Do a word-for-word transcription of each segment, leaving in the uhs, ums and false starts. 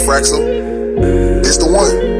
Fraxel, it's the one.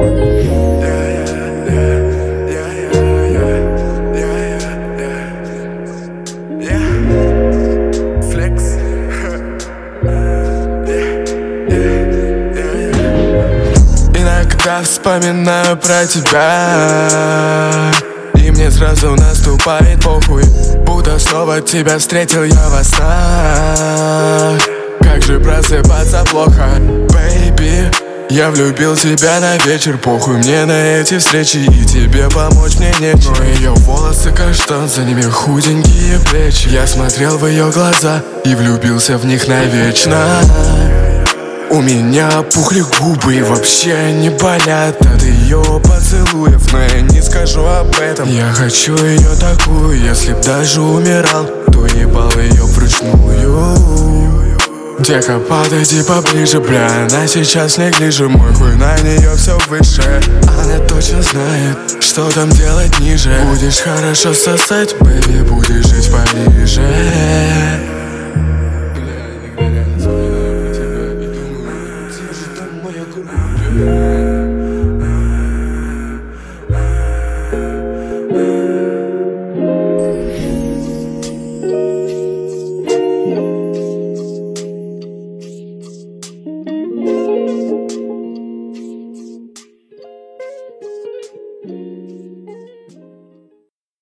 Иногда вспоминаю про тебя, и мне сразу наступает похуй, будто снова тебя встретил я во снах. Как же просыпаться плохо, бэйби. Я влюбил тебя на вечер, похуй мне на эти встречи, и тебе помочь мне нечем. Но ее волосы каштан, за ними худенькие плечи. Я смотрел в ее глаза и влюбился в них навечно. У меня опухли губы и вообще не болят от ее поцелуев, но я не скажу об этом. Я хочу ее такую, если б даже умирал, то ебал ее вручную. Дека, подойди поближе, бля, она сейчас не глиже. Мой хуй на нее все выше. Она точно знает, что там делать ниже. Будешь хорошо сосать, бэби, будешь жить в Париже.